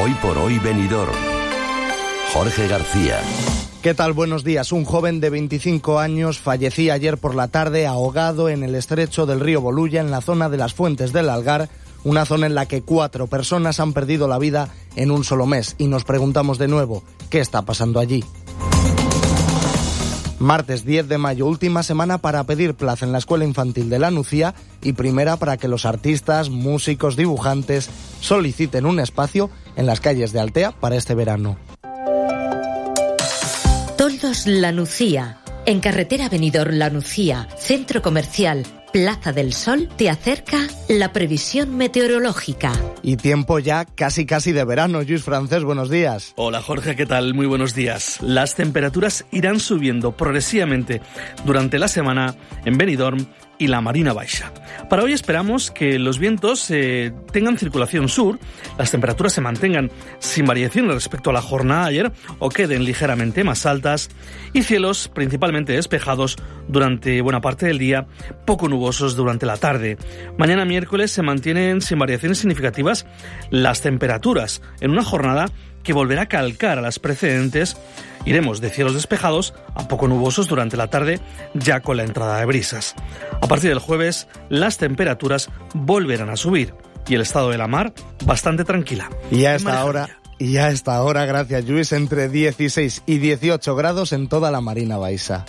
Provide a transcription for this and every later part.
Hoy por hoy Benidorm. Jorge García. ¿Qué tal? Buenos días. Un joven de 25 años fallecía ayer por la tarde ahogado en el estrecho del río Bolulla, en la zona de las Fuentes del Algar, una zona en la que 4 personas han perdido la vida en un solo mes. Y nos preguntamos de nuevo, ¿qué está pasando allí? Martes 10 de mayo, última semana para pedir plaza en la Escuela Infantil de la Nucía y primera para que los artistas, músicos, dibujantes soliciten un espacio en las calles de Altea para este verano. Toldos La Nucía, en carretera Benidorm La Nucía, centro comercial Plaza del Sol, te acerca la previsión meteorológica. Y tiempo ya casi de verano. Lluís Francés, buenos días. Hola Jorge, ¿qué tal? Muy buenos días. Las temperaturas irán subiendo progresivamente durante la semana en Benidorm y la Marina Baixa. Para hoy esperamos que los vientos tengan circulación sur, las temperaturas se mantengan sin variaciones respecto a la jornada de ayer o queden ligeramente más altas y cielos principalmente despejados durante buena parte del día, poco nubosos durante la tarde. Mañana miércoles se mantienen sin variaciones significativas las temperaturas en una jornada que volverá a calcar a las precedentes. Iremos de cielos despejados a poco nubosos durante la tarde, ya con la entrada de brisas. A partir del jueves, las temperaturas volverán a subir y el estado de la mar bastante tranquila. Y a esta hora, gracias Lluís, entre 16 y 18 grados en toda la Marina Baixa.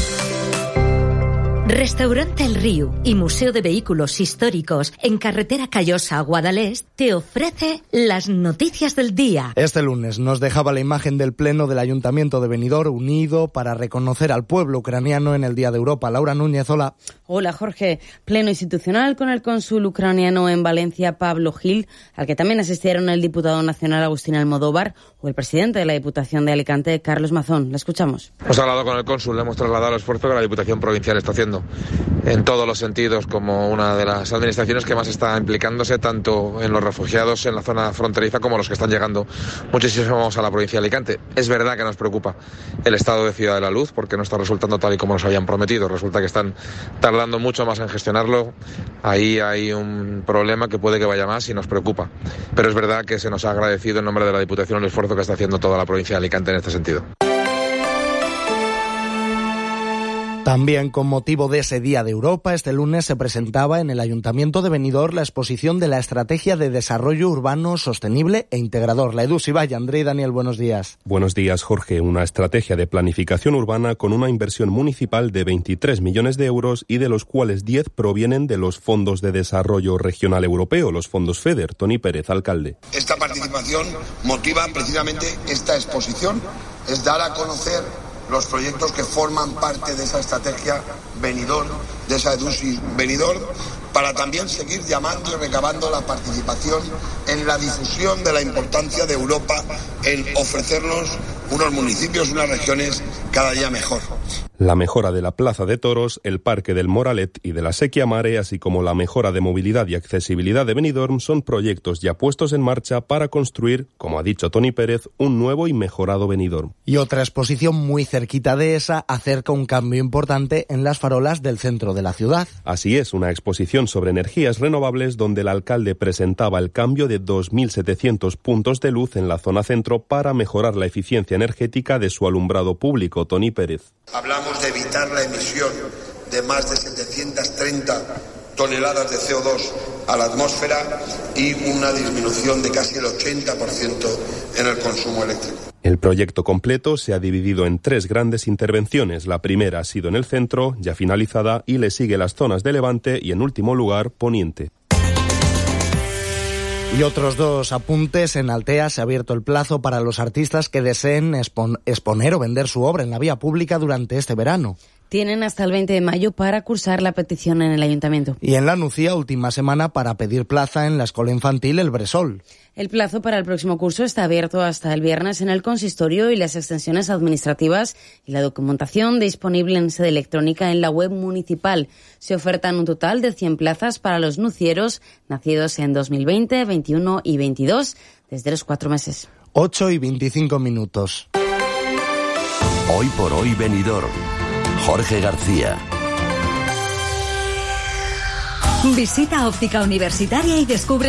Restaurante El Río y Museo de Vehículos Históricos en carretera Callosa a Guadalest te ofrece las noticias del día. Este lunes nos dejaba la imagen del Pleno del Ayuntamiento de Benidorm unido para reconocer al pueblo ucraniano en el Día de Europa. Laura Núñez, hola. Hola Jorge. Pleno institucional con el cónsul ucraniano en Valencia, Pablo Gil, al que también asistieron el diputado nacional Agustín Almodóvar o el presidente de la Diputación de Alicante, Carlos Mazón. Le escuchamos. Hemos hablado con el cónsul, le hemos trasladado el esfuerzo que la Diputación Provincial está haciendo en todos los sentidos como una de las administraciones que más está implicándose tanto en los refugiados en la zona fronteriza como los que están llegando muchísimos a la provincia de Alicante. Es verdad que nos preocupa el estado de Ciudad de la Luz porque no está resultando tal y como nos habían prometido. Resulta que están tardando mucho más en gestionarlo. Ahí hay un problema que puede que vaya más y nos preocupa. Pero es verdad que se nos ha agradecido en nombre de la Diputación el esfuerzo que está haciendo toda la provincia de Alicante en este sentido. También con motivo de ese Día de Europa, este lunes se presentaba en el Ayuntamiento de Benidorm la exposición de la Estrategia de Desarrollo Urbano Sostenible e Integrador. La EDUSIVAY. André y Daniel, buenos días. Buenos días, Jorge. Una estrategia de planificación urbana con una inversión municipal de 23 millones de euros y de los cuales 10 provienen de los Fondos de Desarrollo Regional Europeo, los fondos FEDER. Tony Pérez, alcalde. Esta participación motiva precisamente esta exposición, es dar a conocer los proyectos que forman parte de esa estrategia Benidorm, de esa EDUSI Benidorm, para también seguir llamando y recabando la participación en la difusión de la importancia de Europa en ofrecernos unos municipios, unas regiones cada día mejor. La mejora de la Plaza de Toros, el Parque del Moralet y de la Sequia Mare, así como la mejora de movilidad y accesibilidad de Benidorm, son proyectos ya puestos en marcha para construir, como ha dicho Tony Pérez, un nuevo y mejorado Benidorm. Y otra exposición muy cerquita de esa acerca un cambio importante en las farolas del centro de la ciudad. Así es, una exposición sobre energías renovables donde el alcalde presentaba el cambio de 2.700 puntos de luz en la zona centro para mejorar la eficiencia energética de su alumbrado público. Tony Pérez. Hablamos de evitar la emisión de más de 730 toneladas de CO2 a la atmósfera y una disminución de casi el 80% en el consumo eléctrico. El proyecto completo se ha dividido en 3 grandes intervenciones. La primera ha sido en el centro, ya finalizada, y le sigue las zonas de Levante y, en último lugar, Poniente. Y otros 2 apuntes. En Altea se ha abierto el plazo para los artistas que deseen exponer o vender su obra en la vía pública durante este verano. Tienen hasta el 20 de mayo para cursar la petición en el ayuntamiento. Y en la Nucía, última semana para pedir plaza en la escuela infantil El Bresol. El plazo para el próximo curso está abierto hasta el viernes en el consistorio y las extensiones administrativas y la documentación disponible en sede electrónica en la web municipal. Se ofertan un total de 100 plazas para los nucieros nacidos en 2020, 21 y 22 desde los 4 meses. 8:25. Hoy por hoy Benidorm. Jorge García. Visita Óptica Universitaria y descubre